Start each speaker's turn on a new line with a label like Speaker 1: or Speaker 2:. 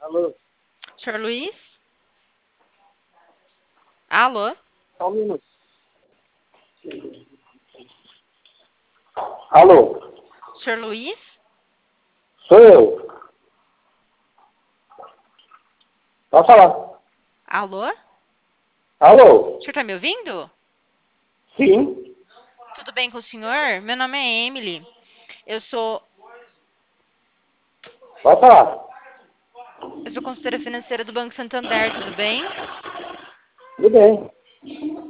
Speaker 1: Alô?
Speaker 2: Senhor Luiz? Alô?
Speaker 1: Só um minuto. Alô?
Speaker 2: Senhor Luiz?
Speaker 1: Sou eu. Pode falar.
Speaker 2: Alô?
Speaker 1: Alô?
Speaker 2: O senhor tá me ouvindo?
Speaker 1: Sim.
Speaker 2: Tudo bem com o senhor? Meu nome é Emily. Eu sou
Speaker 1: Pode falar.
Speaker 2: consultora financeira do Banco Santander, tudo bem?
Speaker 1: Tudo bem.